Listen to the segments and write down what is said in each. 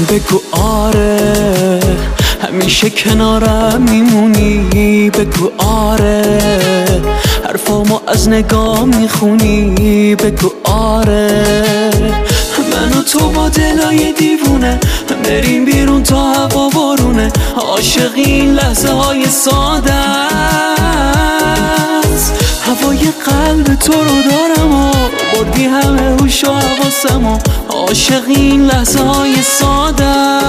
بگو آره همیشه کنارم میمونی، بگو آره حرفامو از نگاه میخونی، بگو آره من و تو با دلای دیوونه بریم بیرون تا هوا بارونه، عاشق این لحظه های ساده است. هوای قلب تو رو دارم و بردی همه هوش و حواسم و عاشق این لحظه های ساده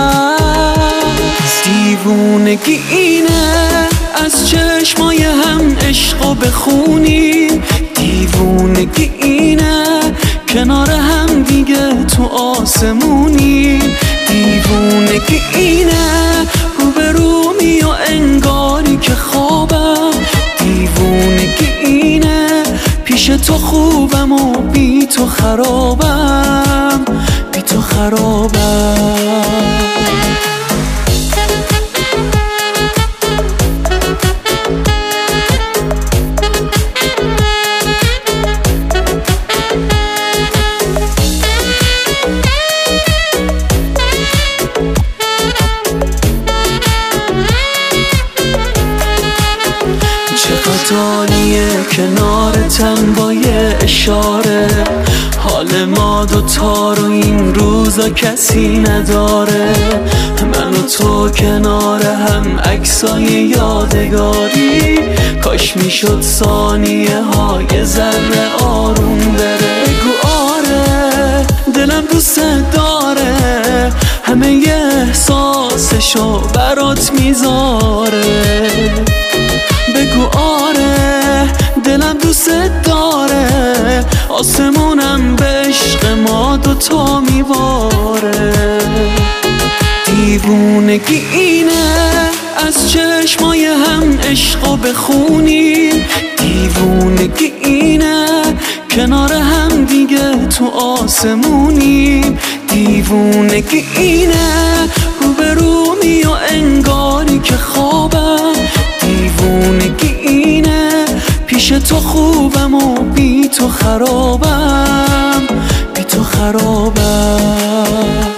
است. دیوونگی اینه از چشمای هم عشقو بخونیم، دیوونگی اینه کنار هم دیگه تو آسمونیم، دیوونگی اینه روبرومی و انگاری که خوابم، دیوونگی اینه پیش تو خوبم و بی تو خرابم، بی تو خرابم. چقدر کنارتم با یه اشاره، حال ما دوتا رو این روزا کسی نداره، من و تو کنار هم عکسای یادگاری، کاش میشد ثانیه های ذره آروم بره. بگو آره دلم دوست داره همه ی احساسشو برات میذاره، بگو آره دلم دوست داره آسمونم به عشق ما دوتا میباره. دیوونگی اینه از چشمای هم عشقو بخونیم، دیوونگی اینه کنار هم دیگه تو آسمونیم، دیوونگی اینه روبرومی و انگاری که خوابم، دیوونگی اینه پیش تو خوبم و بی تو خرابم، بی تو خرابم.